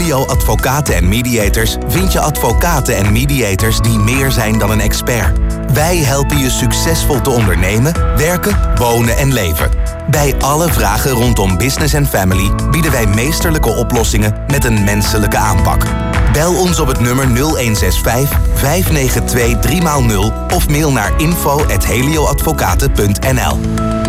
Helio Advocaten en Mediators vind je advocaten en mediators die meer zijn dan een expert. Wij helpen je succesvol te ondernemen, werken, wonen en leven. Bij alle vragen rondom business en family bieden wij meesterlijke oplossingen met een menselijke aanpak. Bel ons op het nummer 0165 592 3x0 of mail naar info@helioadvocaten.nl.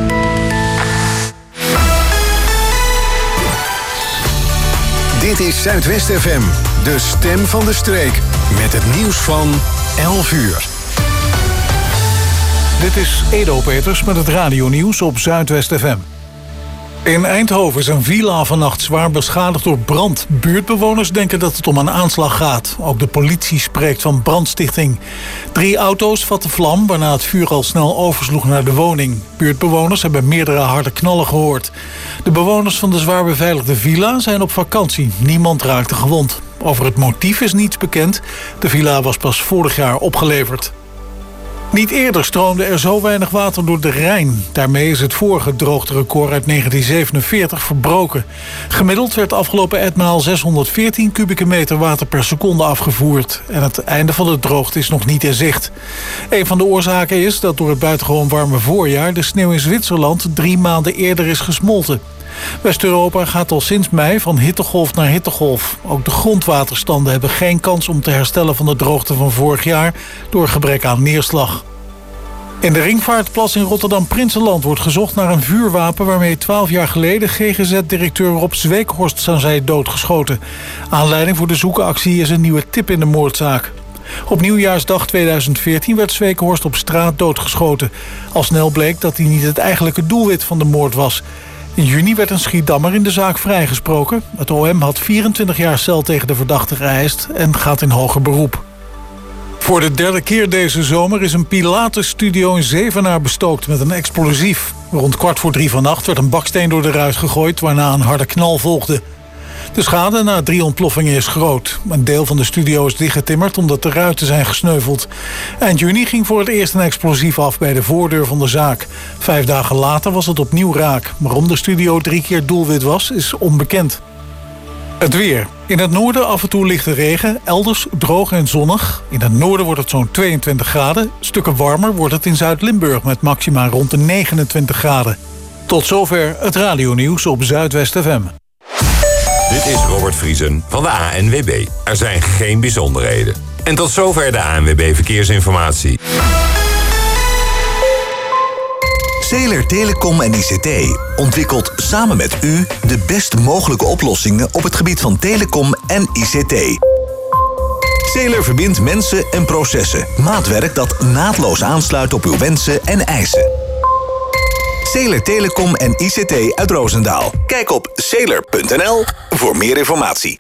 Dit is Zuidwest FM, de stem van de streek. Met het nieuws van 11 uur. Dit is Edo Peters met het radionieuws op Zuidwest FM. In Eindhoven is een villa vannacht zwaar beschadigd door brand. Buurtbewoners denken dat het om een aanslag gaat. Ook de politie spreekt van brandstichting. 3 auto's vatten vlam, waarna het vuur al snel oversloeg naar de woning. Buurtbewoners hebben meerdere harde knallen gehoord. De bewoners van de zwaar beveiligde villa zijn op vakantie. Niemand raakte gewond. Over het motief is niets bekend. De villa was pas vorig jaar opgeleverd. Niet eerder stroomde er zo weinig water door de Rijn. Daarmee is het vorige droogterecord uit 1947 verbroken. Gemiddeld werd afgelopen etmaal 614 kubieke meter water per seconde afgevoerd. En het einde van de droogte is nog niet in zicht. Een van de oorzaken is dat door het buitengewoon warme voorjaar de sneeuw in Zwitserland 3 maanden eerder is gesmolten. West-Europa gaat al sinds mei van hittegolf naar hittegolf. Ook de grondwaterstanden hebben geen kans om te herstellen van de droogte van vorig jaar door gebrek aan neerslag. In de Ringvaartplas in Rotterdam-Prinsenland wordt gezocht naar een vuurwapen waarmee 12 jaar geleden GGZ-directeur Rob Zweekhorst zou zijn doodgeschoten. Aanleiding voor de zoekactie is een nieuwe tip in de moordzaak. Op nieuwjaarsdag 2014 werd Zweekhorst op straat doodgeschoten. Al snel bleek dat hij niet het eigenlijke doelwit van de moord was. In juni werd een Schiedammer in de zaak vrijgesproken. Het OM had 24 jaar cel tegen de verdachte geëist en gaat in hoger beroep. Voor de 3e keer deze zomer is een Pilates-studio in Zevenaar bestookt met een explosief. Rond 2:45 vannacht werd een baksteen door de ruit gegooid, waarna een harde knal volgde. De schade na 3 ontploffingen is groot. Een deel van de studio is dichtgetimmerd omdat de ruiten zijn gesneuveld. Eind juni ging voor het eerst een explosief af bij de voordeur van de zaak. 5 dagen later was het opnieuw raak. Waarom de studio 3 keer doelwit was, is onbekend. Het weer. In het noorden af en toe lichte regen, elders droog en zonnig. In het noorden wordt het zo'n 22 graden. Stukken warmer wordt het in Zuid-Limburg met maxima rond de 29 graden. Tot zover het radionieuws op Zuidwest FM. Dit is Robert Vriesen van de ANWB. Er zijn geen bijzonderheden. En tot zover de ANWB Verkeersinformatie. Zeeler Telecom en ICT ontwikkelt samen met u de best mogelijke oplossingen op het gebied van telecom en ICT. Zeeler verbindt mensen en processen. Maatwerk dat naadloos aansluit op uw wensen en eisen. Zeeler Telecom en ICT uit Roosendaal. Kijk op zeeler.nl voor meer informatie.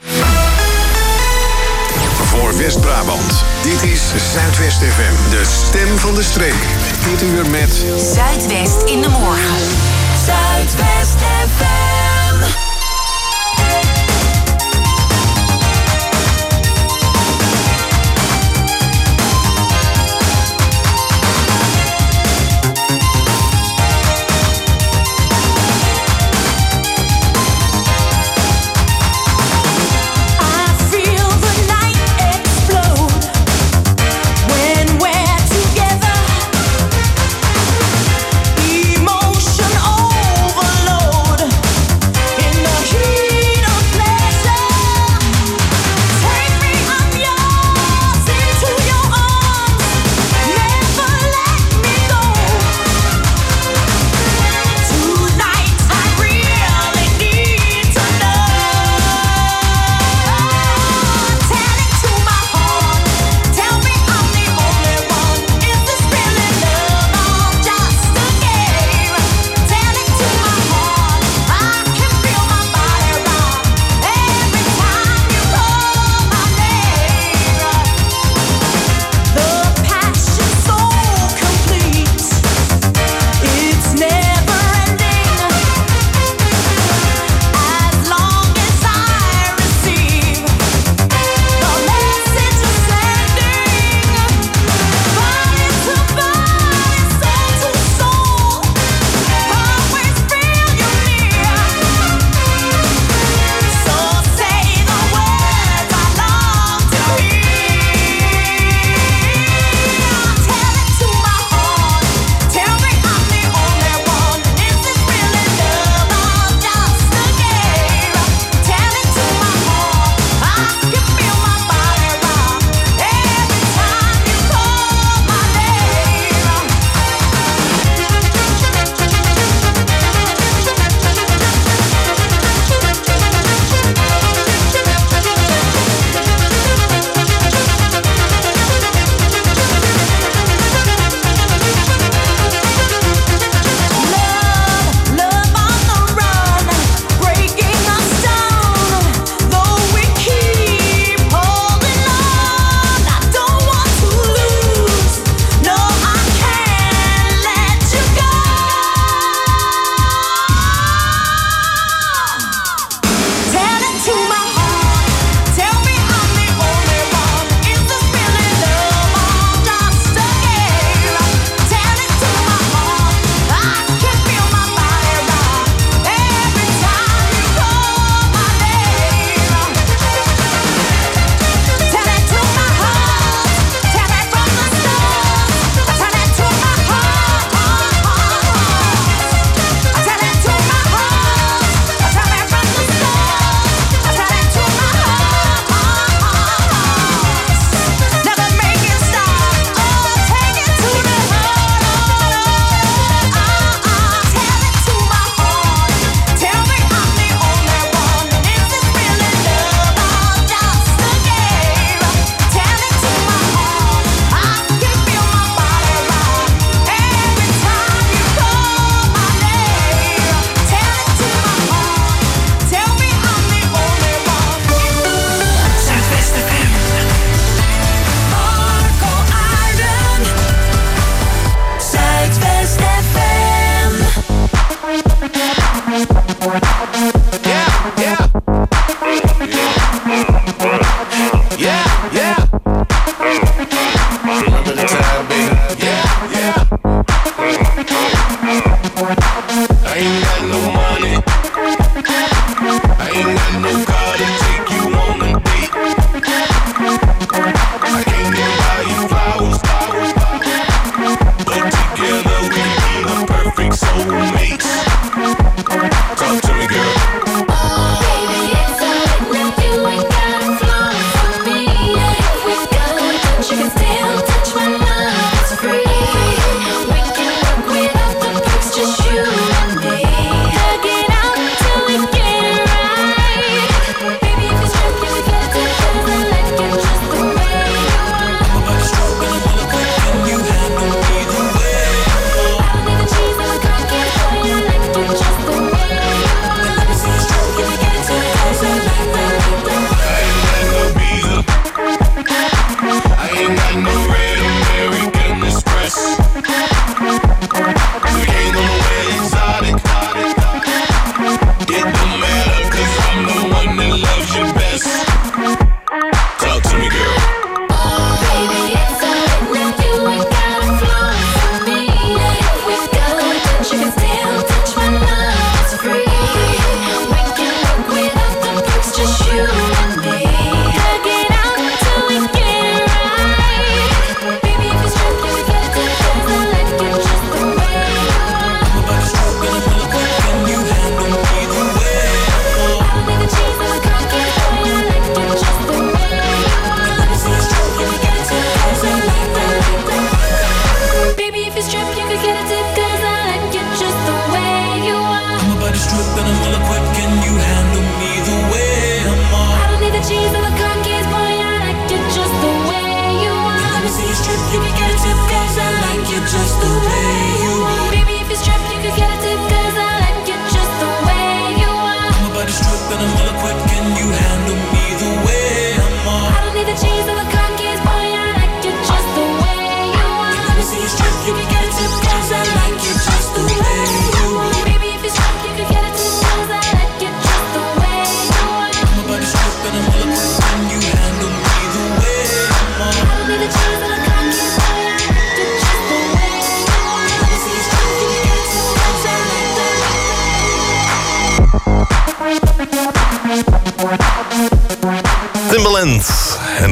Voor West-Brabant, dit is Zuidwest FM, de stem van de streek. Dit uur met Zuidwest in de morgen. Zuidwest FM.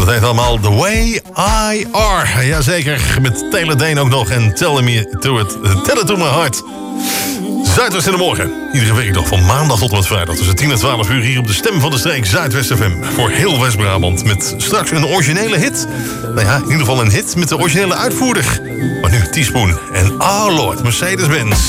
Dat heet allemaal The Way I Are. Jazeker, met Taylor Dayne ook nog. En Tell It To My Heart. Zuidwest in de morgen. Iedere week nog van maandag tot en met vrijdag. Tussen 10 en 12 uur hier op de Stem van de Streek Zuidwest FM. Voor heel West-Brabant. Met straks een originele hit. Nou ja, in ieder geval een hit met de originele uitvoerder. Maar nu Teaspoon en Our Lord Mercedes-Benz.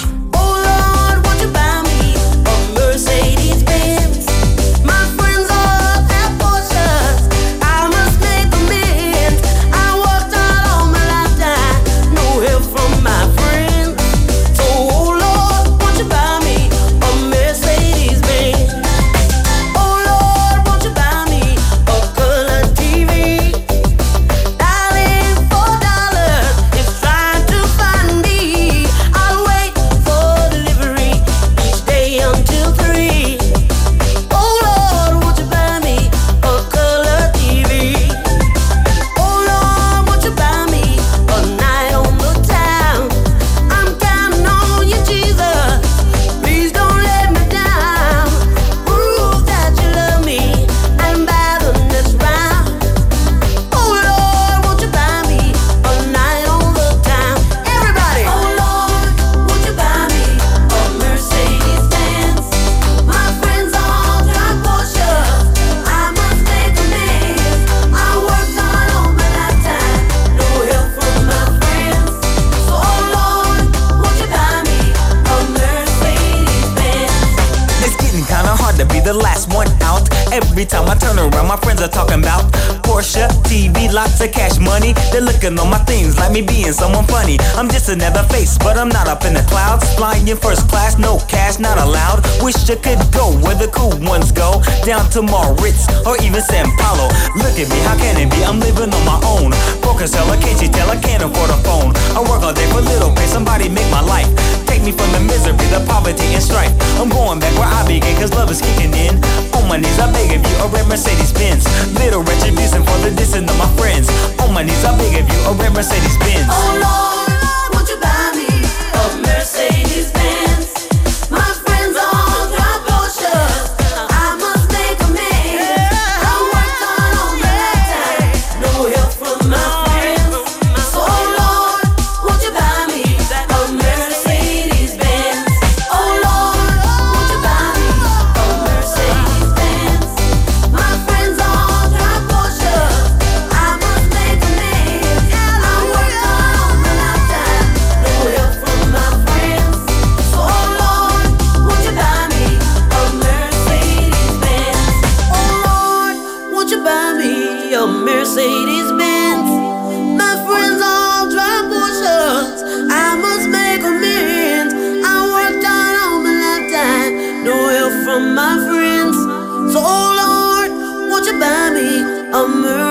Every time I turn around, my friends are talking about Porsche, TV, lots of cash money. They're looking on my things like me being someone funny. I'm just another face, but I'm not up in the clouds. Flying in first class, no cash, not allowed. Wish I could go where the cool ones go. Down to Moritz or even San Paulo. Look at me, how can it be? I'm living on my own. Broken seller, can't you tell I can't afford a phone? I work all day for little pay, somebody make my life. Take me from the misery, the poverty and strife. I'm going back where I began, cause love is kicking in. On my knees, I beg of you, a red Mercedes-Benz. Little retribution for the dissing of my friends. On my knees, I beg of you, a red Mercedes-Benz. Oh Lord, won't you buy me a Mercedes-Benz? My friends all drive Porsches. I must make amends. I worked hard all my lifetime, no help from my friends. So oh Lord, won't you buy me a Mercedes-Benz? Oh Lord, won't you buy me a Mercedes-Benz? My friends all drive Porsches. I must make amends. I worked hard all my lifetime, no help from my friends. So oh Lord, won't you buy me a Mercedes-Benz? Oh Lord, won't you buy me a Mercedes-Benz? My friends all drive Porsches. I must make amends. I worked hard all my lifetime, no help from my friends. So oh Lord, won't you buy me a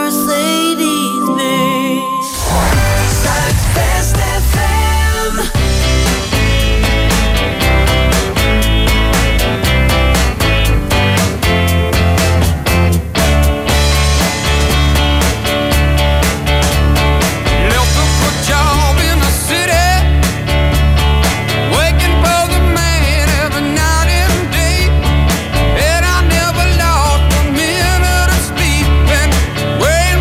Mercedes-Benz? Zuidwest FM. Left a good job in the city, waking for the man every night and day. And I never lost a minute of sleep. And way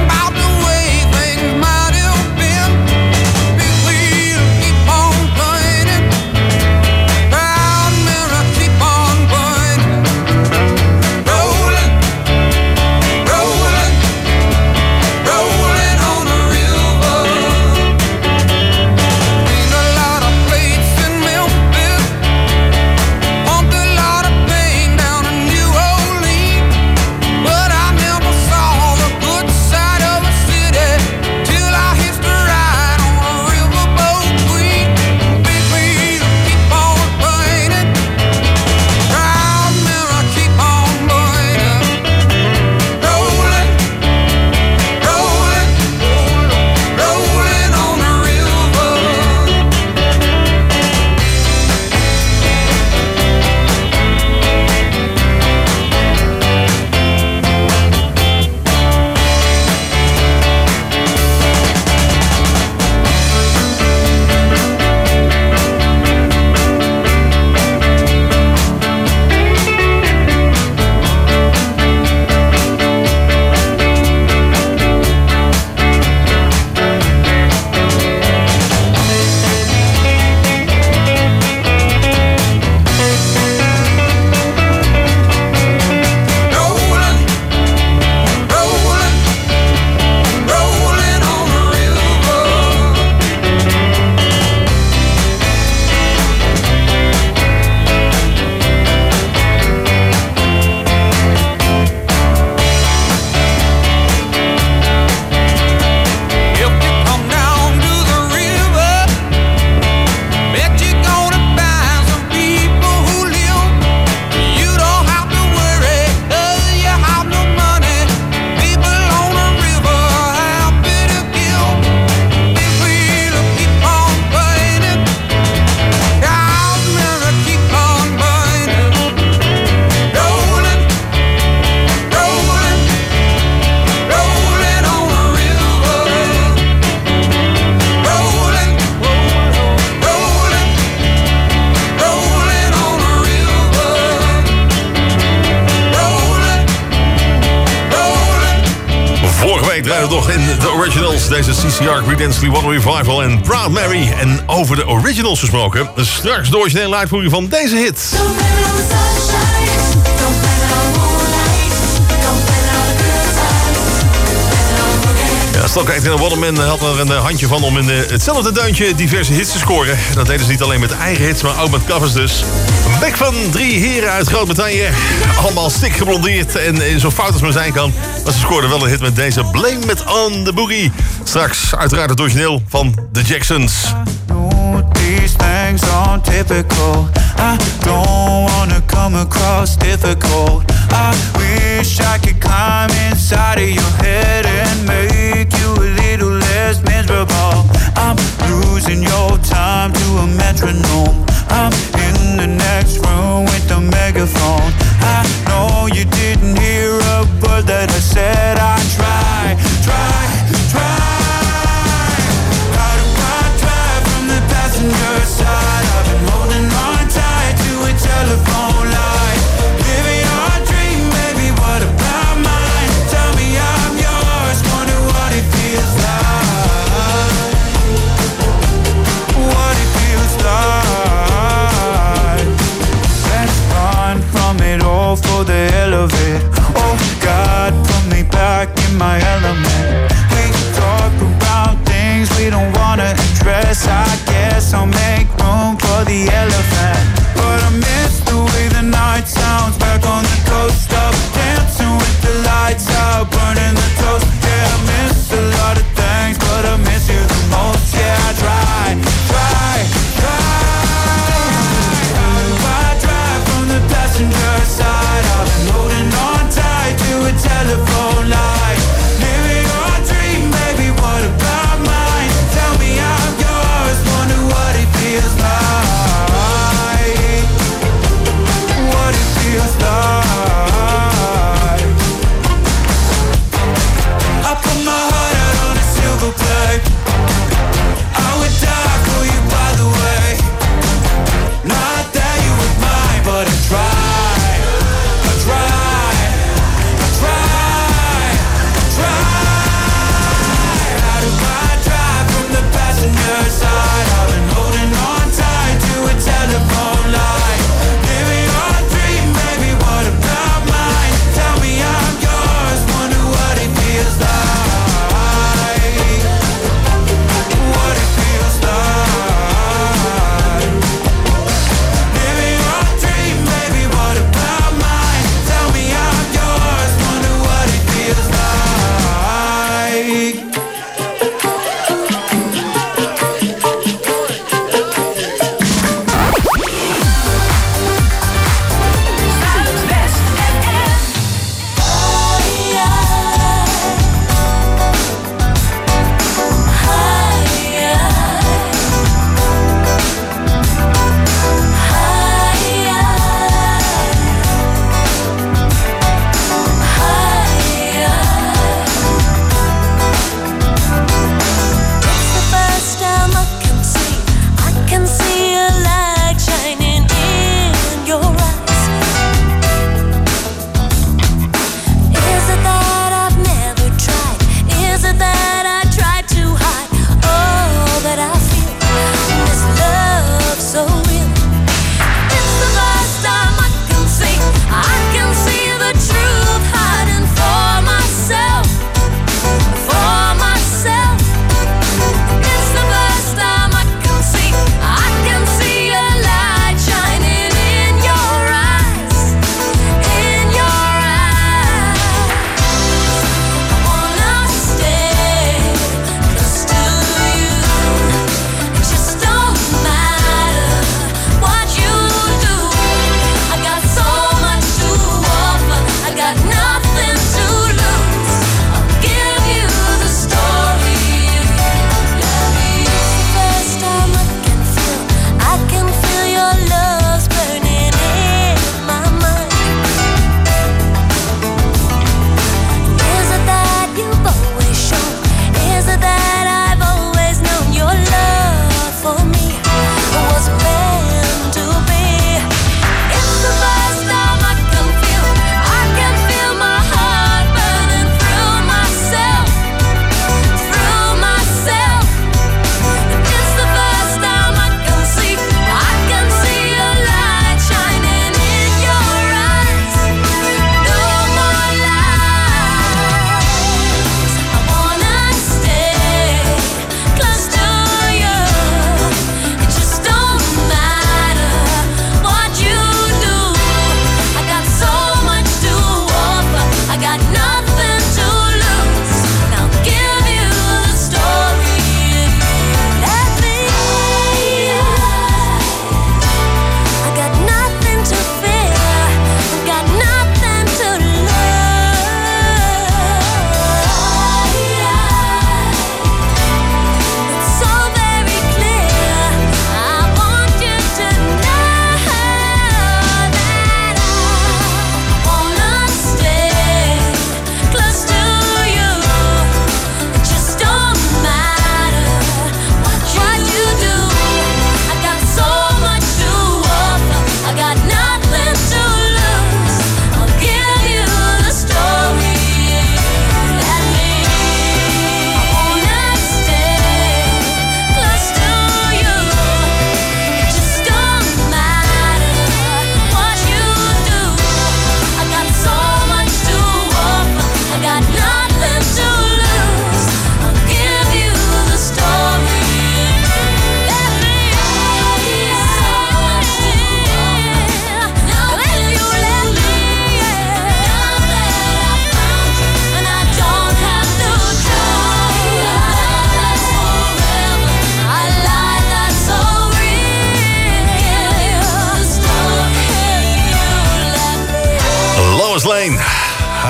het nog in de originals. Deze CCR Creedence One Revival en Proud Mary. En over de originals gesproken. Straks de originele uitvoering van deze hit. Ja, Stock Aitken en Waterman had er een handje van om in hetzelfde deuntje diverse hits te scoren. Dat deden ze niet alleen met eigen hits, maar ook met covers dus. Een bek van 3 heren uit Groot-Brittannië. Allemaal stik geblondeerd en zo fout als maar zijn kan. Maar ze scoorden wel een hit met deze Blame It On The Boogie. Straks uiteraard het origineel van The Jacksons. These things aren't typical. I don't wanna come across difficult. I wish I could climb inside of your head and make you a little less miserable. I'm losing your time to a metronome. I'm in the next room with the megaphone. I know you didn't hear a word that I said. I try. Passenger side, I've been holding on tight to a telephone line. Living your dream, baby, what about mine? Tell me I'm yours, wonder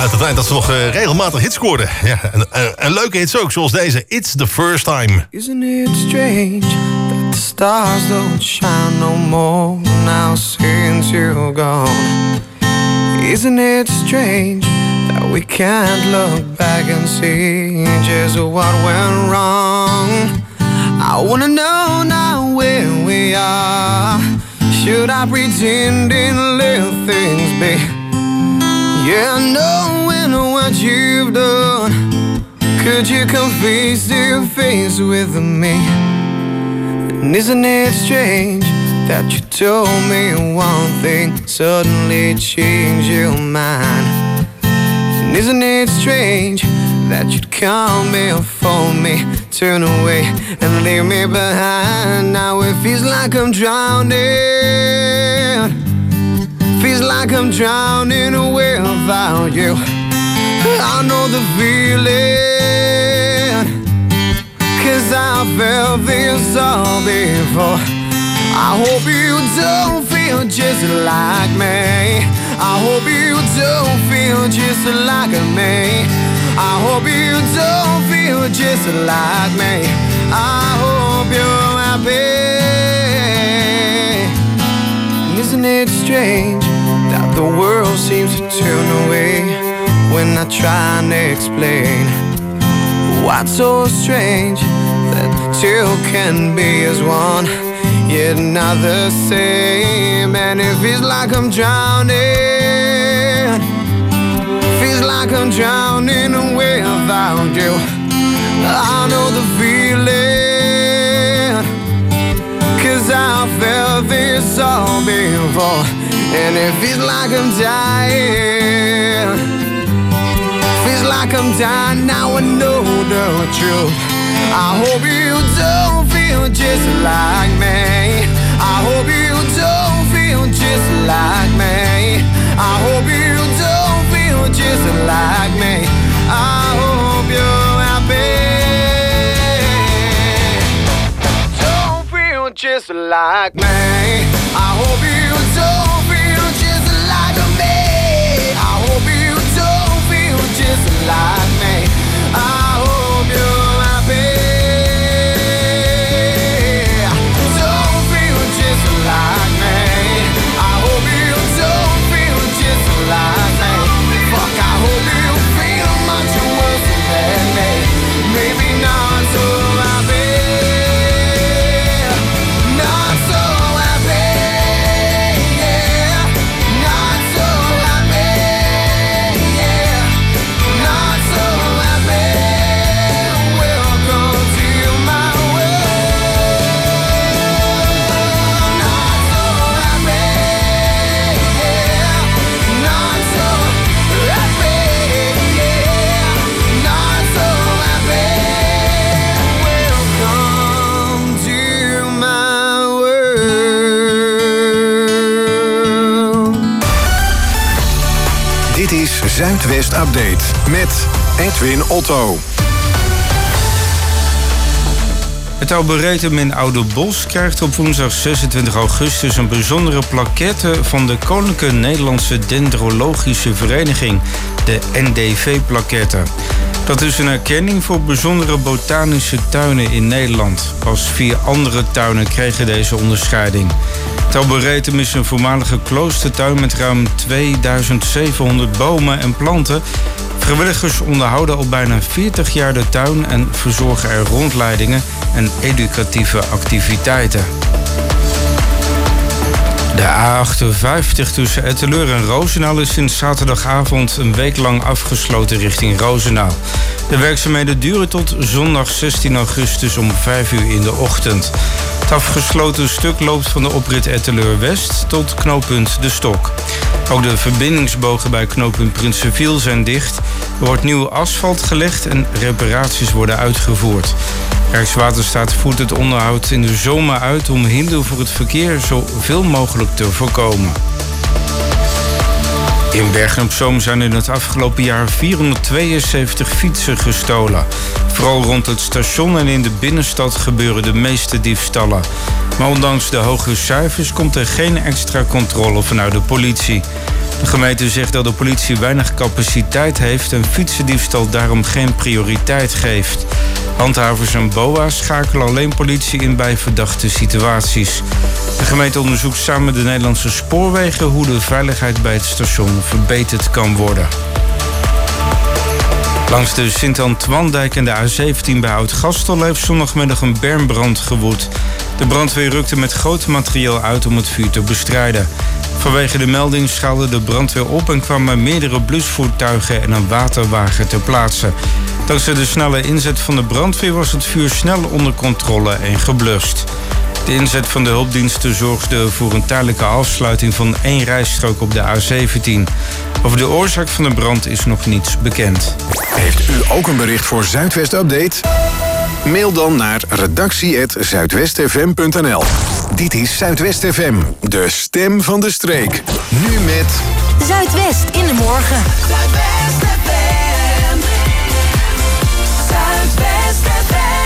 Uit de tijd dat ze nog regelmatig hits scoorden. Ja, en leuke hits ook, zoals deze. It's the first time. Isn't it strange that the stars don't shine no more now since you're gone? Isn't it strange that we can't look back and see just what went wrong? I wanna know now where we are. Should I pretend and let things be? Yeah, knowing what you've done, could you come face to face with me? And isn't it strange that you told me one thing, suddenly changed your mind? And isn't it strange that you'd call me or phone me, turn away and leave me behind? Now it feels like I'm drowning. Feels like I'm drowning away without you. I know the feeling, 'cause I felt this all before. I hope you don't feel just like me. I hope you don't feel just like me. I hope you don't feel just like me. I hope you're happy. Isn't it strange that the world seems to turn away when I try and explain? What's so strange that two can be as one, yet not the same? And it feels like I'm drowning. Feels like I'm drowning away without you. I know the feeling, 'cause I felt this all before. And it feels like I'm dying. Feels like I'm dying, now I know the truth. I hope you don't feel just like me. I hope you don't feel just like me. I hope you don't feel just like me. I hope you're happy. Don't feel just like me. I hope you don't feel just like me. I hope you don't feel just like me. I hope you're happy. Don't feel just like me. I hope you don't feel just like me. Fuck, I hope you feel much worse than me. Maybe not so happy. Not so happy. Yeah. Not so happy. Yeah. Not so happy. Welcome to my world. Not so happy. Yeah. Not so happy. Yeah. Not so happy. Welcome to my world. Dit is Zuidwest Update met Edwin Otto. Het Arboretum in Ouderbos krijgt op woensdag 26 augustus een bijzondere plaquette van de Koninklijke Nederlandse Dendrologische Vereniging, de NDV-plaquette. Dat is een erkenning voor bijzondere botanische tuinen in Nederland. Pas 4 andere tuinen kregen deze onderscheiding. Het Arboretum is een voormalige kloostertuin met ruim 2700 bomen en planten. Vrijwilligers onderhouden al bijna 40 jaar de tuin en verzorgen er rondleidingen en educatieve activiteiten. De A58 tussen Etteleur en Roosendaal is sinds zaterdagavond een week lang afgesloten richting Roosendaal. De werkzaamheden duren tot zondag 16 augustus om 5 uur in de ochtend. Het afgesloten stuk loopt van de oprit Etteleur West tot knooppunt De Stok. Ook de verbindingsbogen bij knooppunt Prinsenviel zijn dicht. Er wordt nieuw asfalt gelegd en reparaties worden uitgevoerd. Rijkswaterstaat voert het onderhoud in de zomer uit om hinder voor het verkeer zoveel mogelijk te voorkomen. In Bergen-op-Zoom zijn in het afgelopen jaar 472 fietsen gestolen. Vooral rond het station en in de binnenstad gebeuren de meeste diefstallen. Maar ondanks de hoge cijfers komt er geen extra controle vanuit de politie. De gemeente zegt dat de politie weinig capaciteit heeft en fietsendiefstal daarom geen prioriteit geeft. Handhavers en BOA's schakelen alleen politie in bij verdachte situaties. De gemeente onderzoekt samen met de Nederlandse Spoorwegen hoe de veiligheid bij het station verbeterd kan worden. Langs de Sint-Antoine-dijk en de A17 bij Oud-Gastel heeft zondagmiddag een bermbrand gewoed. De brandweer rukte met groot materiaal uit om het vuur te bestrijden. Vanwege de melding schaalde de brandweer op en kwamen meerdere blusvoertuigen en een waterwagen ter plaatse. Dankzij de snelle inzet van de brandweer was het vuur snel onder controle en geblust. De inzet van de hulpdiensten zorgde voor een tijdelijke afsluiting van 1 rijstrook op de A17. Over de oorzaak van de brand is nog niets bekend. Heeft u ook een bericht voor Zuidwest Update? Mail dan naar redactie@zuidwestfm.nl. Dit is Zuidwest FM, de stem van de streek. Nu met Zuidwest in de morgen. Zuidwest FM. Zuidwest FM.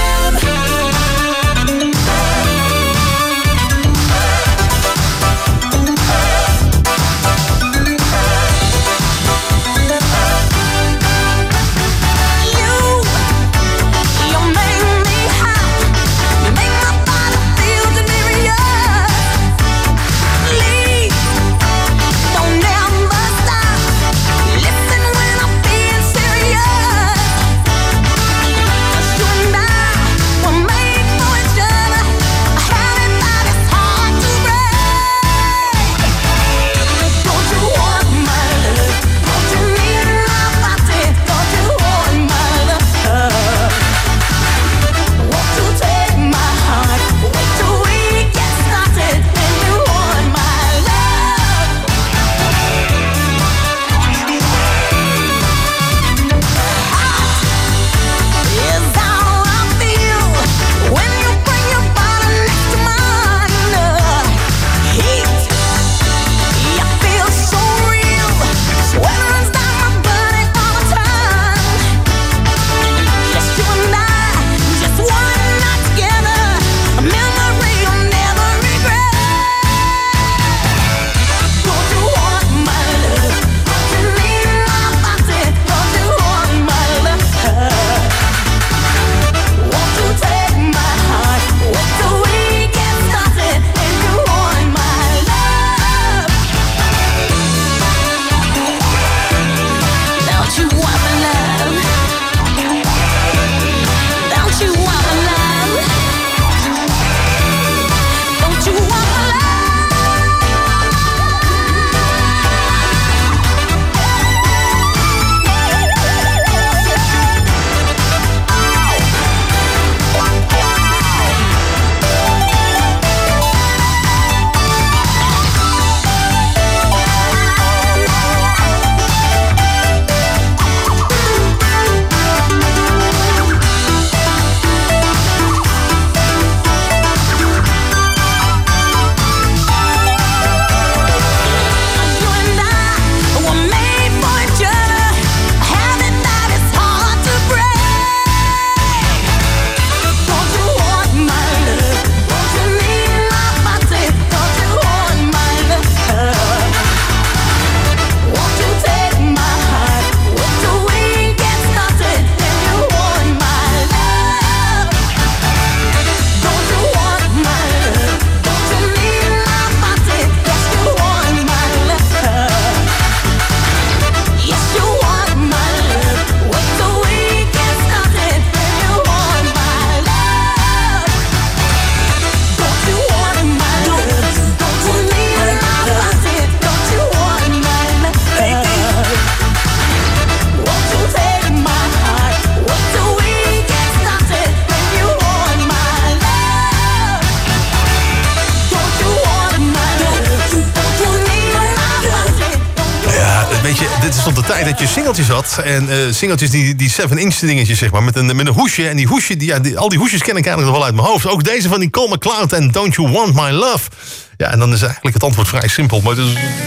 Dat je singeltjes had. En singeltjes die 7-inch dingetjes, zeg maar. Met een hoesje. En die hoesje, al die hoesjes ken ik eigenlijk nog wel uit mijn hoofd. Ook deze van Nicole McLeod en Don't You Want My Love. Ja, en dan is eigenlijk het antwoord vrij simpel. Maar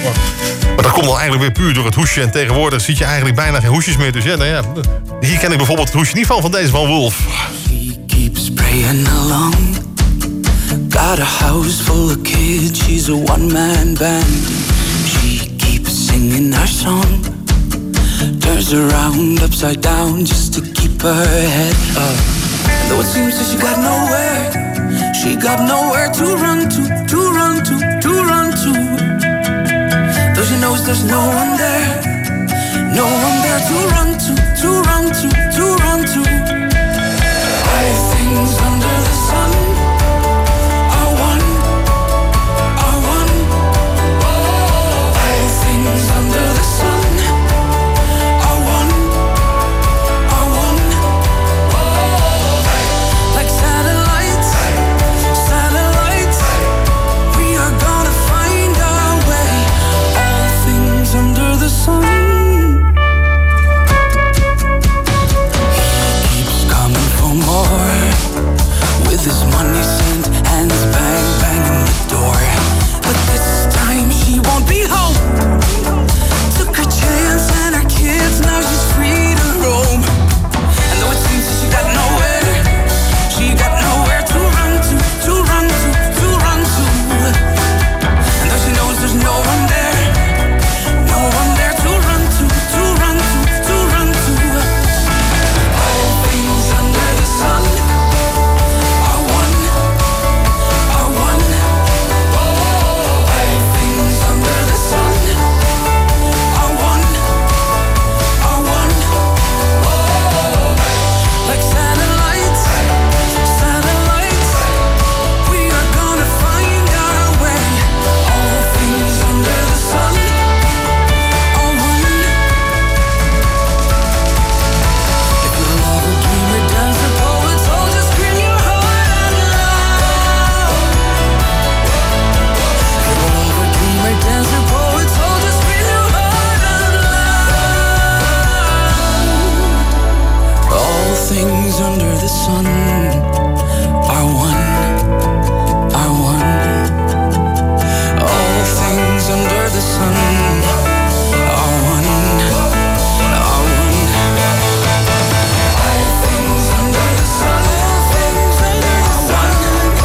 dat komt dan eigenlijk weer puur door het hoesje. En tegenwoordig zie je eigenlijk bijna geen hoesjes meer. Dus ja, nou ja. Hier ken ik bijvoorbeeld het hoesje niet van deze van Wolf. She keeps praying along. Got a house full of kids. She's a one-man band. She keeps singing singing our song. Turns around upside down just to keep her head up. And though it seems that she got nowhere to run to run to. Though she knows there's no one there to run to. All things under the sun are one. All things under the sun are one. Like satellites, we are gonna find our way. All things under the sun. With his money sent, hands banging the door. But this time she won't be home. Took her chance and her kids, now she's free to roam. And though it seems that she got nowhere to run to. And though she knows there's no one there to run to. All things under the sun. Things under the sun are one. All things under the sun are one. All things under the sun are one.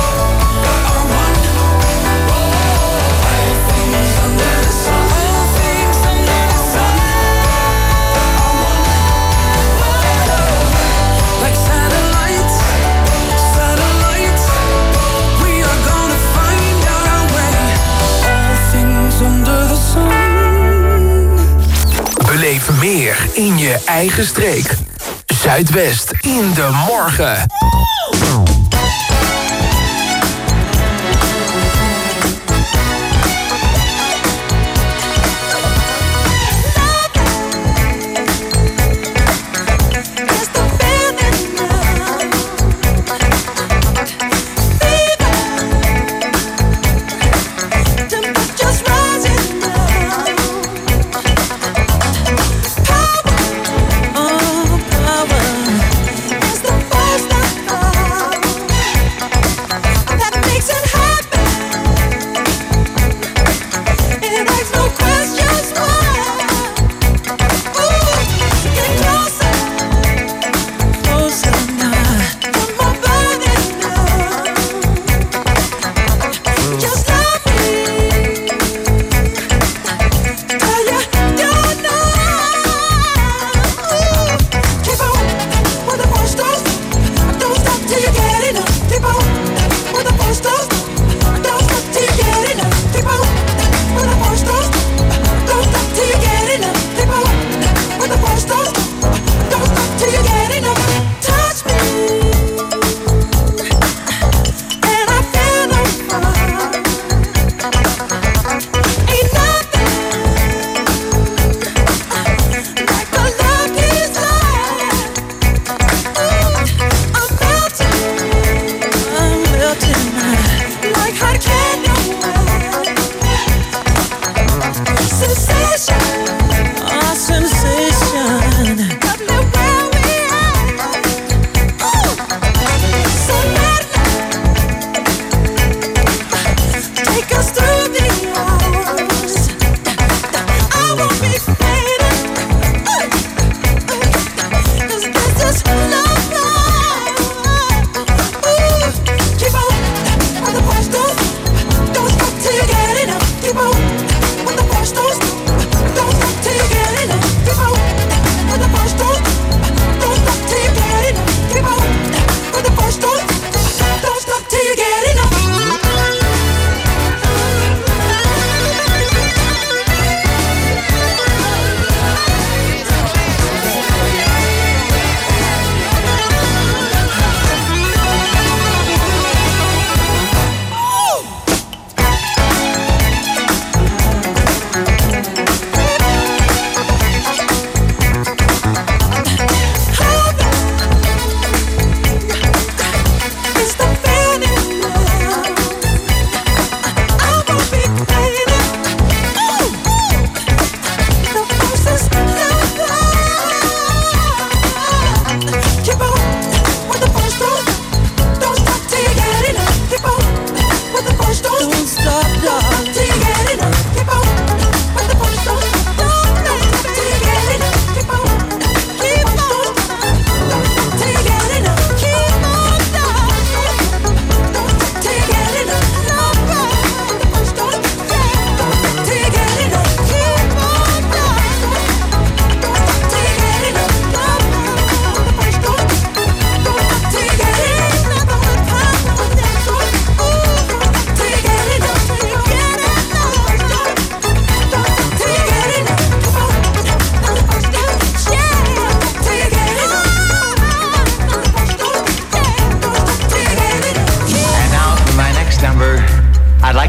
All things under the sun. Like satellites, we are gonna find our way. All things under the sun. Beleef meer in je eigen streek. Zuidwest in de morgen. Power is the first of all.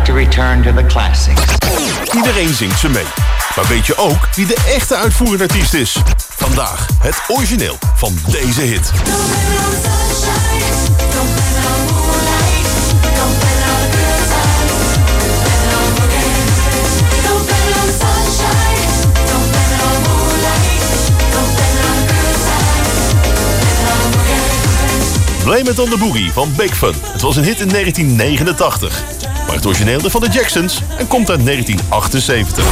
to return to the classics. Iedereen zingt ze mee. Maar weet je ook wie de echte uitvoerende artiest is? Vandaag het origineel van deze hit. Blame It on the Boogie van Big Fun. Het was een hit in 1989. Maar het origineel van de Jacksons en komt uit 1978.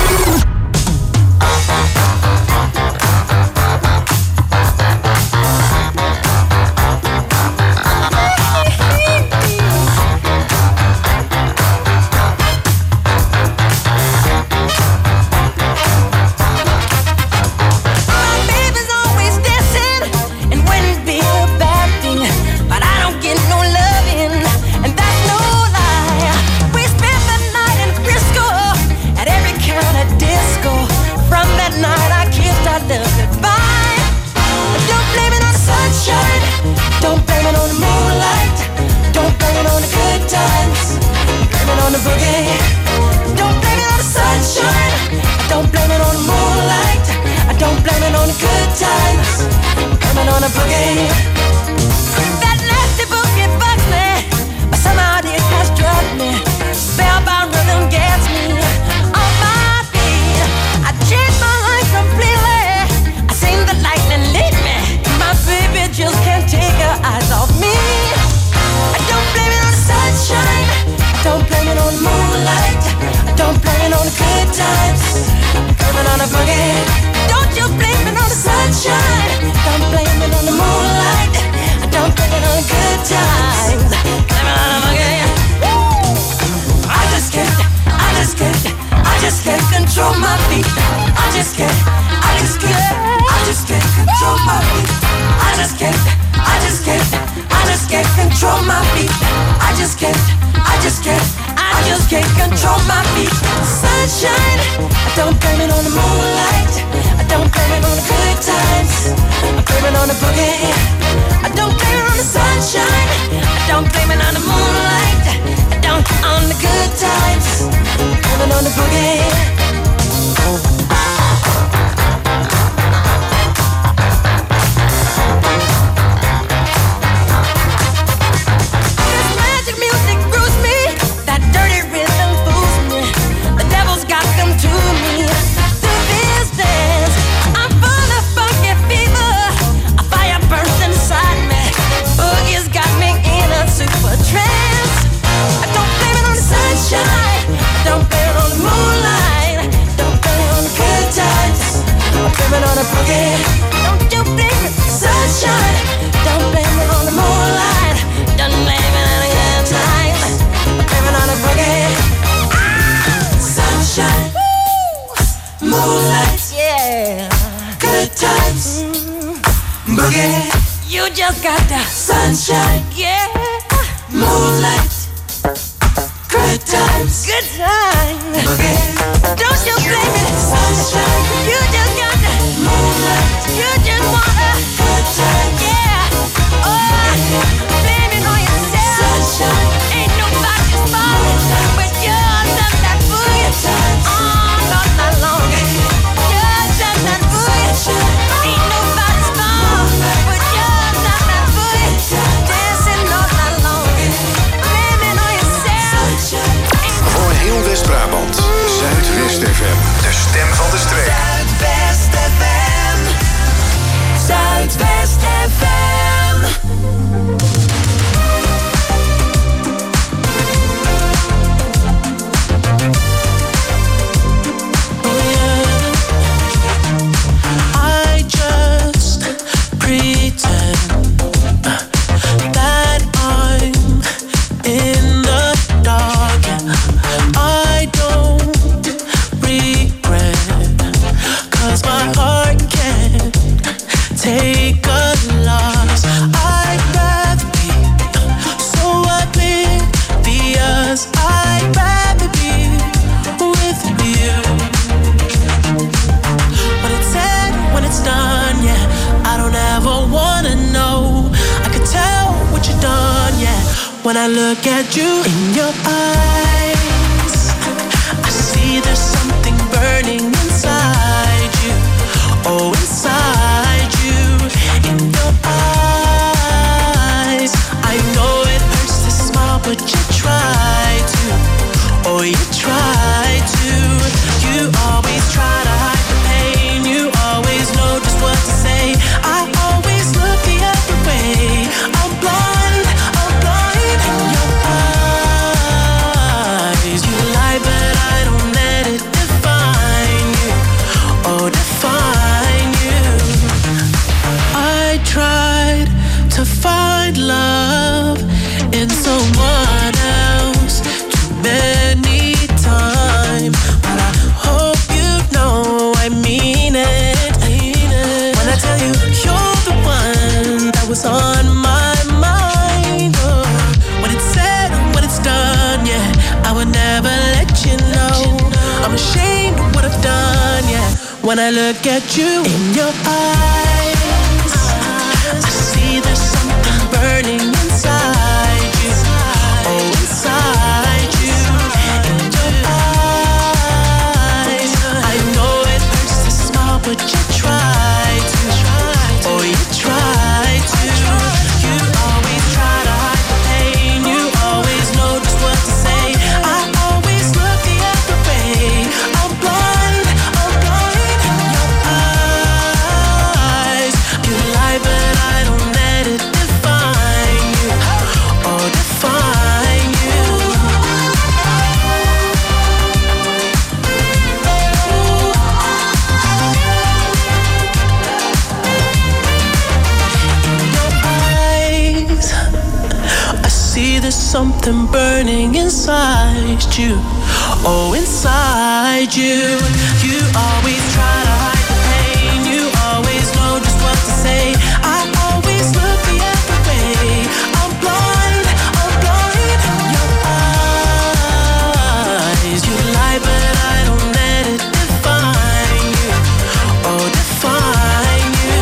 When I look at you in your eyes, see there's something burning inside you. Oh, inside you, in your eyes. I know it hurts to smile, but you try to. Oh, you try to. You always try to hide the pain. You always know just what to say. I always look the other way. I'm blind in your eyes. You lie, but I don't let it define you. Oh, define you. I tried to find love in someone else too many times, but I hope you know I mean it. When I tell you you're the one that was on my mind. Oh, when it's said and when it's done, yeah, I would never let you know. I'm ashamed of what I've done, yeah. When I look at you in your eyes, I see there's something burning inside you. Oh, inside you, in your eyes. I know it hurts to smile, but you try to. Oh, you try to. You always try to hide the pain. You always know just what to say. I always look the other way. I'm blind in your eyes. You lie, but I don't let it define you. Oh, define you. In your eyes, I see there's something burning inside you. Oh, inside you. You always try to hide the pain. You always know just what to say. I always look the other way. I'm blind in your eyes. You lie, but I don't let it define you. Oh, define you.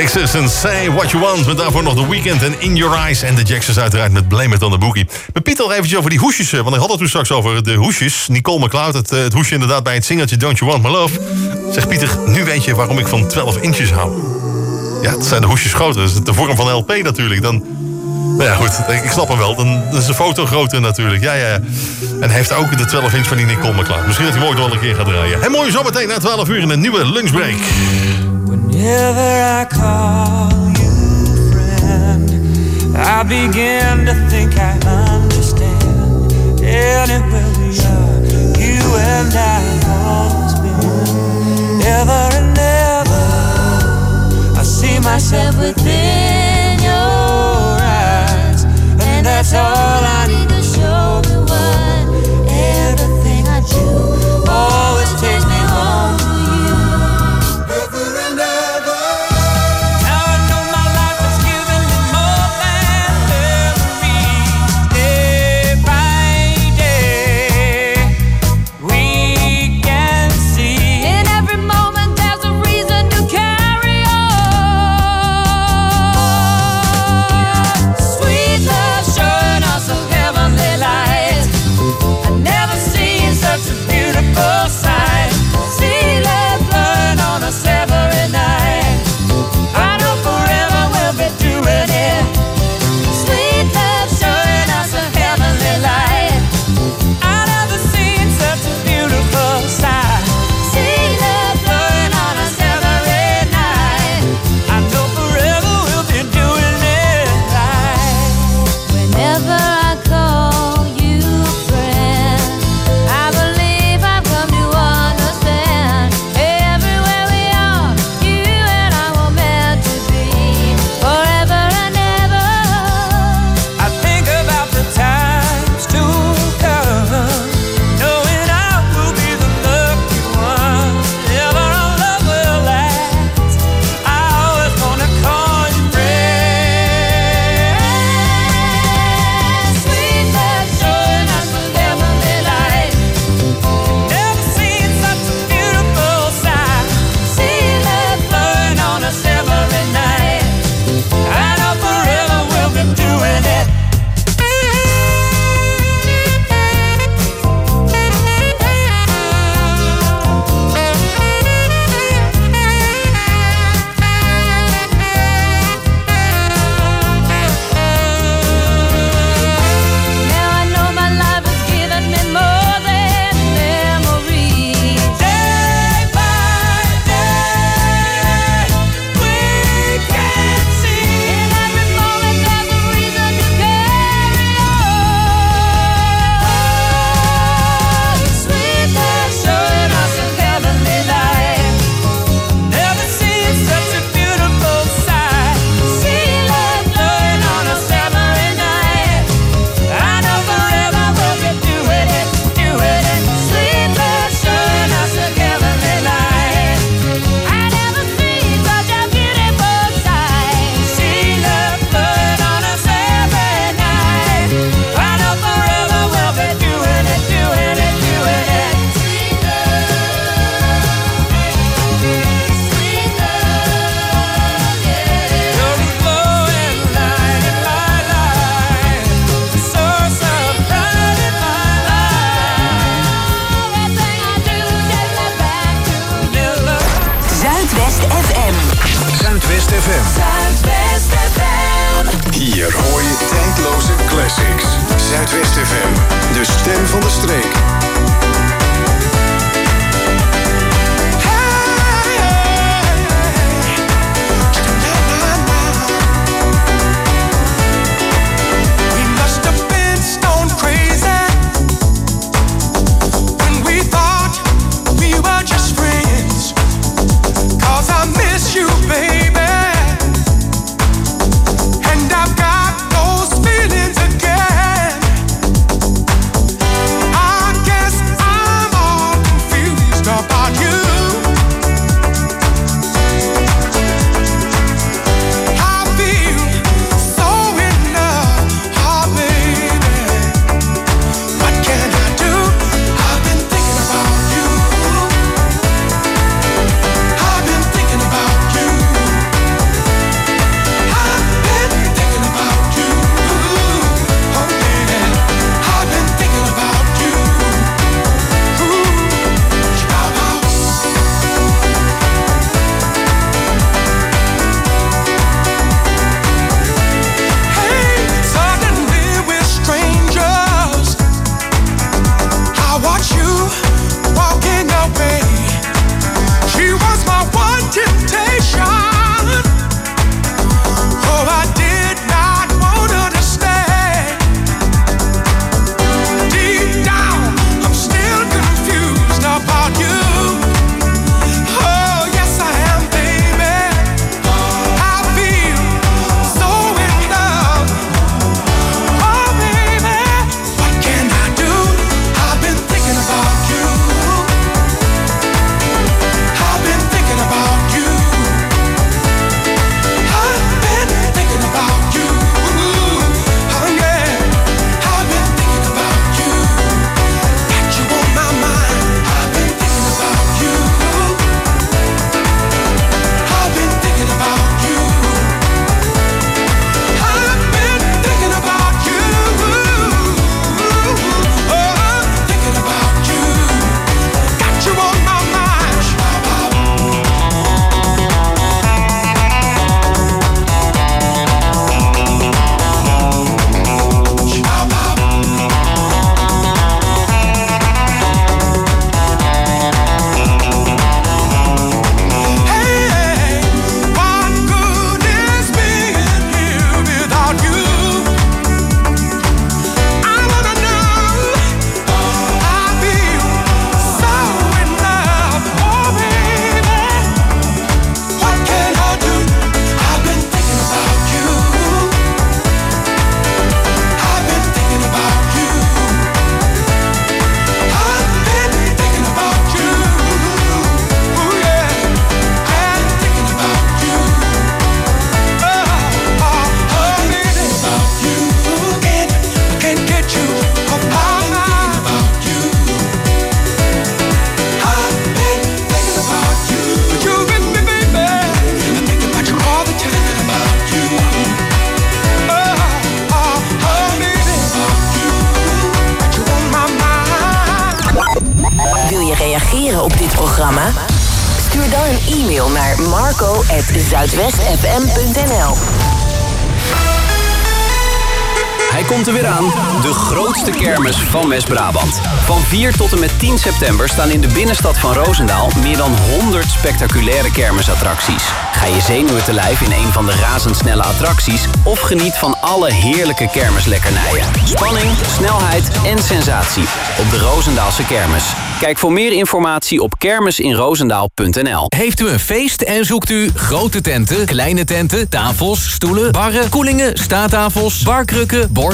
Texas en Say What You Want. Met daarvoor nog The Weeknd en In Your Eyes. En de Jacksons uiteraard met Blame It on the Boogie. Met Piet al eventjes over die hoesjes. Want ik had het toen straks over de hoesjes. Nicole McLeod, het hoesje inderdaad bij het singeltje Don't You Want My Love. Zegt Pieter, nu weet je waarom ik van 12 inches hou. Ja, het zijn de hoesjes groter. Dat is de vorm van LP natuurlijk. Dan... Nou ja, goed, ik snap hem wel. Dan is de foto groter natuurlijk. Ja. En heeft ook de 12 inch van die Nicole McLeod. Misschien dat hij mooi nog een keer gaat draaien. En mooi zometeen na 12 uur in een nieuwe lunchbreak. Whenever I call you friend, I begin to think I understand. And it will be you and I always been. Ever and ever, I see myself within your eyes. And that's all I need to show me what everything I do always takes me home to you. Ever and ever. Now I know my life has given me more than memories. Day by day, we can see. In every moment there's a reason to carry on. Sweet love showing us a heavenly light. I've never seen such a beautiful sight. See love blowing on us every night. I know forever we'll be doing it. Sweet love showing us a heavenly light. I've never seen such a beautiful sight. See love blowing on us every night. I know forever we'll be doing it right. Whenever I call you friend, I believe I've come to understand. Everywhere we are, you and I were meant to be forever and ever. I think about the times to come, knowing I will be the lucky one. Ever our love will last. I always wanna call you friend. Sweet love showing us a heavenly light. Never seen such a beautiful sight. See love blowing on us every night. I know forever we'll be doing it. Now I know my life has given me more than memories. Day by day, we can see. In every moment there's a reason to carry on. Sweet love showing us a heavenly light. Never seen such a beautiful sight. See love blowing on us every night. I know forever we'll be doing it. Sweet love showing us a heavenly light. I never seen such a beautiful sight. See love blowing on us every night. I know forever we'll be doing it. Sweet love, yeah. You're the glowing light in my life, the source of pride in my life. Everything I do takes me back to you. Zuidwest FM. Zuidwest FM. Zuidwest FM. Hier hoor je tijdloze classics. Zuidwest FM. De stem van de streek. We must have been stone crazy when we thought we were just friends. 'Cause I miss you, baby, and I've got those feelings again. I guess reageren op dit programma? Stuur dan een e-mail naar marco@zuidwestfm.nl. Hij komt er weer aan, de grootste kermis van West-Brabant. Van 4 tot en met 10 september staan in de binnenstad van Roosendaal meer dan 100 spectaculaire kermisattracties. Ga je zenuwen te lijf in een van de razendsnelle attracties of geniet van alle heerlijke kermislekkernijen. Spanning, snelheid en sensatie op de Roosendaalse kermis. Kijk voor meer informatie op kermisinroosendaal.nl. Heeft u een feest en zoekt u grote tenten, kleine tenten, tafels, stoelen, barren, koelingen, staattafels, barkrukken, borden